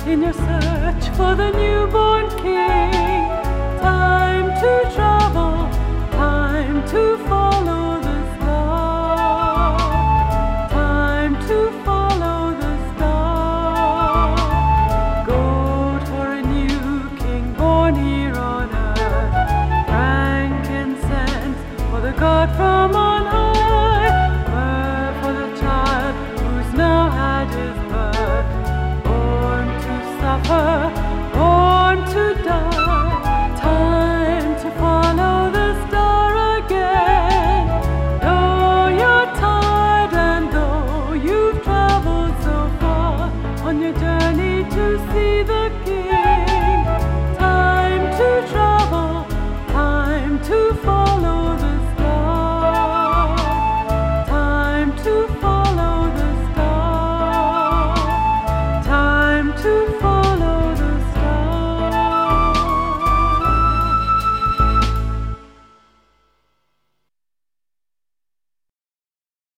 in your search for the newborn King. Time to travel, time to follow the star. Time to follow the star. Gold for a new King born here on earth. Frankincense for the God from on high. Myrrh for the child who's now had his birth. Born to suffer, born to die. Time to follow the star again. Though you're tired and though you've traveled so far on your journey to see the King.